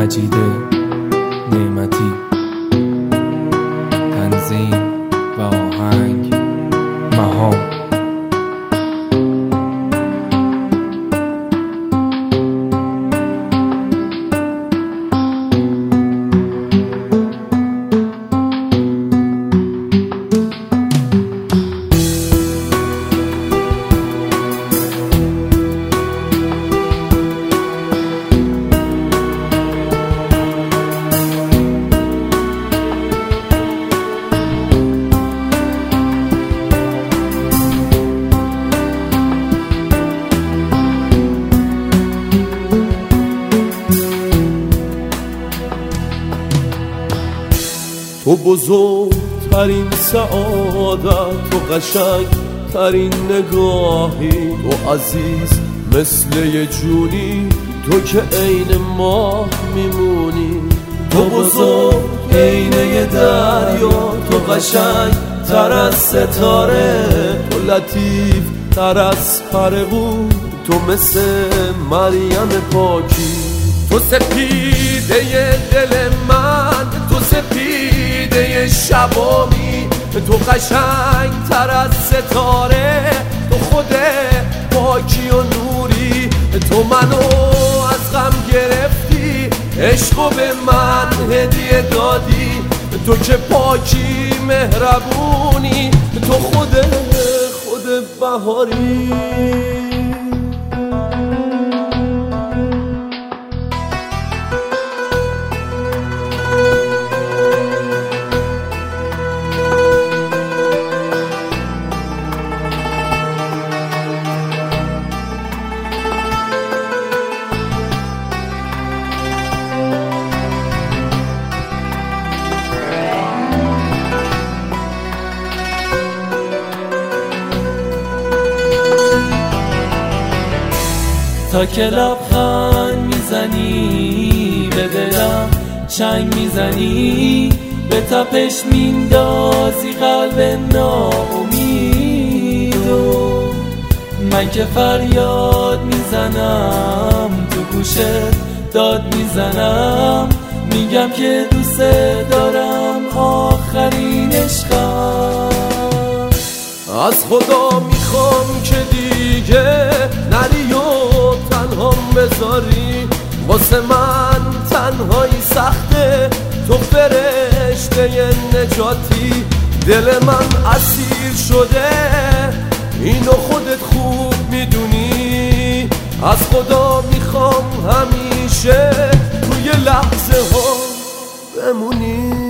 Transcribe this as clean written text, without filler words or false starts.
مجید نعمتی. تنظیم و آهنگ مهام. تو بزرگترین سعادت، تو قشنگترین نگاهی، تو عزیز مثل یه جونی، تو که عین ماه میمونی. تو بزرگ عین یه دریا، تو قشنگتر از ستاره، تو لطیف تر از پرغون، تو مثل مریم پاکی. تو سپیده دل من، تو سپیده شبامی، تو قشنگ تر از ستاره، تو خود پاکی و نوری. تو منو از غم گرفتی، عشقو به من هدیه دادی، تو که پاکی مهربونی، تو خود بهاری. تا که لبخند میزنی به دلم چنگ میزنی، به تپش میندازی قلب ناامیدو. من که فریاد میزنم تو گوشت داد میزنم، میگم که دوست دارم آخرین عشقم. از خدا میخوام که دیگه نری و تنهام بذاری، واسه من تنهایی سخته، تو فرشته نجاتی. دل من اسیر شده، اینو خودت خوب میدونی. از خدا میخوام همیشه توی لحظه ها بمونی.